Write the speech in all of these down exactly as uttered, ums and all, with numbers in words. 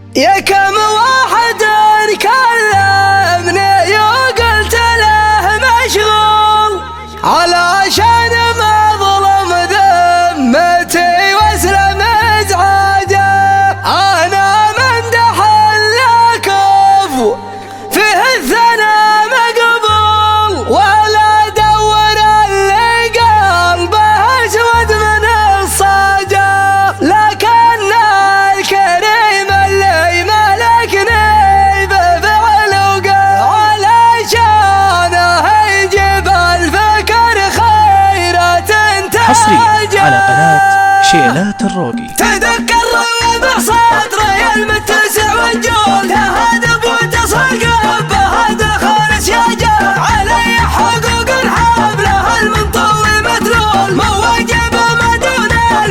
يا كم واحد كلمني وقلت له مشغول علشان ما ظلم ذمتي واسلم ازعاجه. انا من دحل كفو فيه الثنا مقبول ولا دور اللي قلبه اسود من الصاجه. لكن الكريم اللي ملكني بفعل وقال علشانه يجيب الفكر خيرات حصريا على قناة شيلات الروقي. تذكر ربع صدري المتسع والجول تهدب وتصل قلبه هذا خالص يا جال. علي حقوق الحبله المنطوي مدلول مواجب ما دون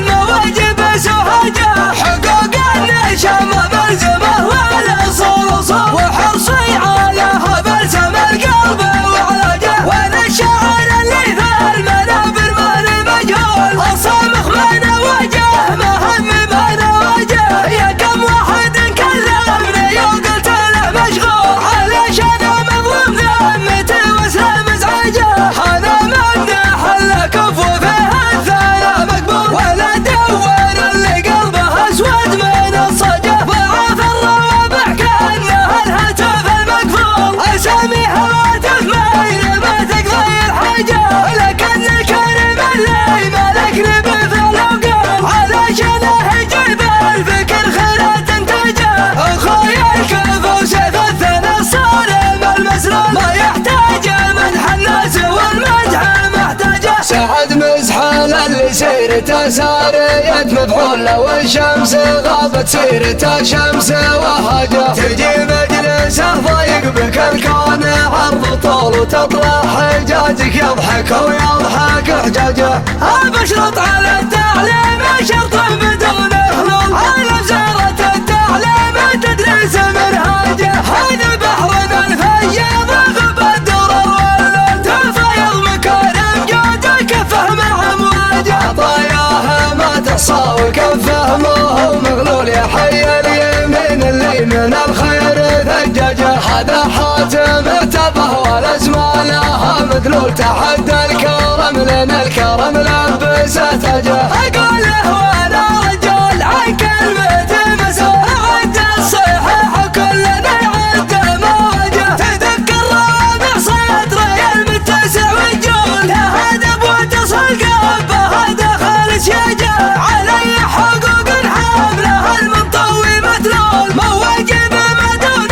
المواجب سهجه. حقوق النشم ملزمه والاصول صول وحرصي عليها بلسم القلب وعلاجه. وانا الشاعر اللي في المنابر ماني مجهول الصامخ ما نواجه مهم ما نواجه. يا كم واحد كلمني وقلت له مشغول علشان مظلوم ذمتي واسلم ازعاجه. هذا من حل كفو فيه الثنا مقبول ولا دور اللي قلبه اسود من الصجه. ضعف الروابع كانها الهتف المقفول اسامي هواتف مين ما تقضي الحاجه. لكن الكريم اللي ملكني بفعل وقال علشانه يجيب الفكر خيرات انتاجه. اخويا الكفو سيف الثنا الصارم المسلول ما يحتاج مدح الناس والمدح محتاجه. سعد مزحل اللي سيرته سارية مفعول والشمس غابت سيرته شمس وهجه. تجي مجلسه ضيق بك الكون عرض طول وتطلع حجاجك يضحك ويضحك حجاجه. بشرط على التعليم شرط بدون خلول على وزارة التعليم تدريس منهاجه. هذا بحر الفيض غب الدرر واللون تفيض مكارم جوده كفه مع امواجه. عطاياه ما تحصى وكفه ما هو مغلول يا حي اليمين اللي من الخير ثججه. هذا حاتم ارتبه والاسماء لها مدلول تحدى الكرم لان الكرم لبسه تاجه. اقول له وانا رجل عن كلمتي مسؤول عد الصحيح كلنا يعد مواجه. تذكر روابع صدري المتسع والجول تهدب وتصل قلبه هذا خالص يا جال. علي حقوق الحبله المنطوي مدلول مواجب ما دون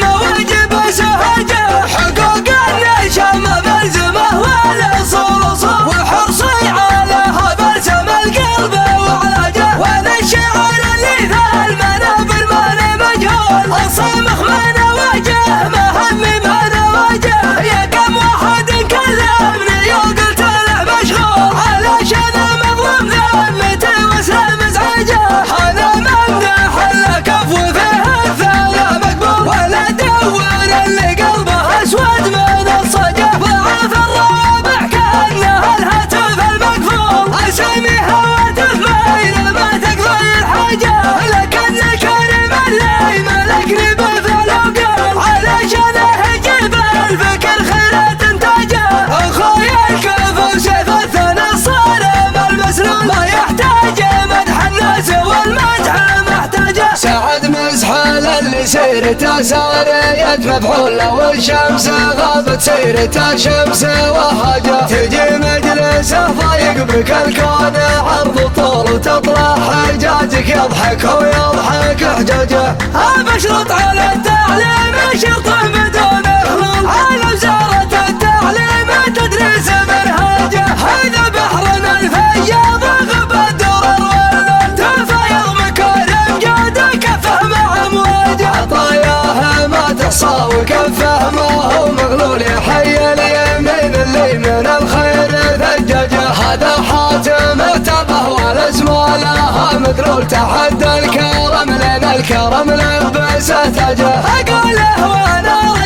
المواجب سهجه. حقوق النشم ملزمه والاصول صول وحرصي عليها بلسم القلب وعلاجه. وانا الشاعر اللي في المنابر ماني مجهول الصامخ ما نواجه مهم ما نواجه. يا كم واحد كلمني وقلت له مشغول علشان مظلوم ذمتي واسلم ازعاجه. هذا من حل كفو فيه الثنا مقبول ولا دور اللي قلبه اسود من الصجه. ضعف الروابع كانها الهتف المقفول اسامي هواتف مين ما تقضي الحاجه. لكن الكريم اللي ملكني بفعل وقال علشانه يجيب الفكر خيرات انتاجه. اخويا الكفو سيف الثنا الصارم المسلول ما يحتاج مدح الناس والمدح محتاجه. سعد مزحل اللي سيرته سارية مفعول والشمس غابت سيرته شمس وهجه. تجي مجلسه ضيق بك الكون عرض طول وتطلع حجاجك يضحك ويضحك حجاجه. بشرط على التعليم شرط بدون خلول على وزارة التعليم تدريس منهاجه. هذا بحر الفيض غب الدرر واللون تفيض مكارم جوده كفه مع امواجه. عطاياه ما تحصى وكفه ما هو مغلول يا حي اليمين اللي من الخير ثججه. هذا حاتم ارتبه والاسماء لها مدلول تحدى الكرم لان الكرم لبسه تاجه. اقول له وانا